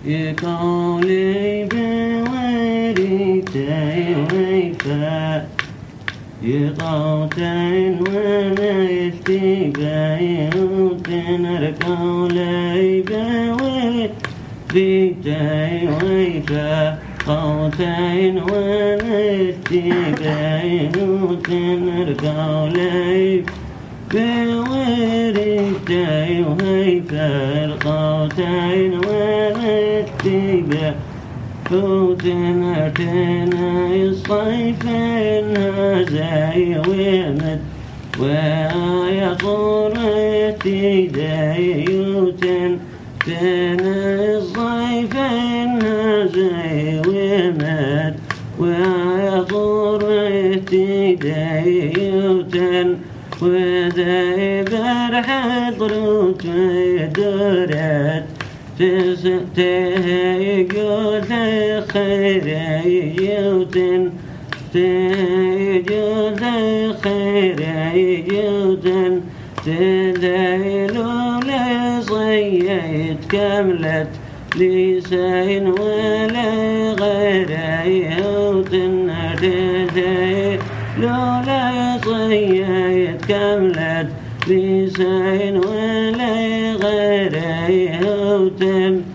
يقولي بوريتي ويفا يقوتين ونستي بيوتين رقولي بوريتي ويفا قوتين ونستي بيوتين رقولي بوريتي ويفا القوتين ونستي وتنتنا الصيفين زي ومد ويا قرتي دايوتن تنا الصيفين زي ومد ويا قرتي دايوتن وذي برح ضروت ودرت تيجود خيريوتن تيجود خيريوتن تدايلو لصيت كملت لسين ولا غيريوتن تدايلو لصيت كملت لسين ولا غيريوتن